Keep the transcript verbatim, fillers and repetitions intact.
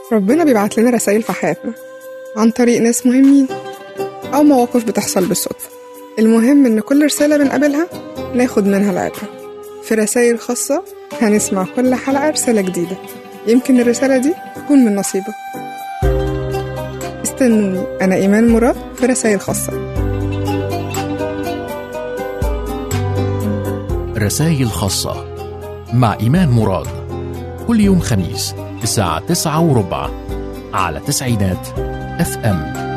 ربنا بيبعت لنا رسائل في حياتنا عن طريق ناس مهمين أو مواقف بتحصل بالصدفة. المهم إن كل رسالة بنقابلها ناخد منها العبرة. في رسائل خاصة هنسمع كل حلقة رسالة جديدة، يمكن الرسالة دي تكون من نصيبك. استنوني، أنا إيمان مراد في رسائل خاصة. رسائل خاصة مع إيمان مراد، كل يوم خميس الساعة تسعة وربع على تسعينات اف ام.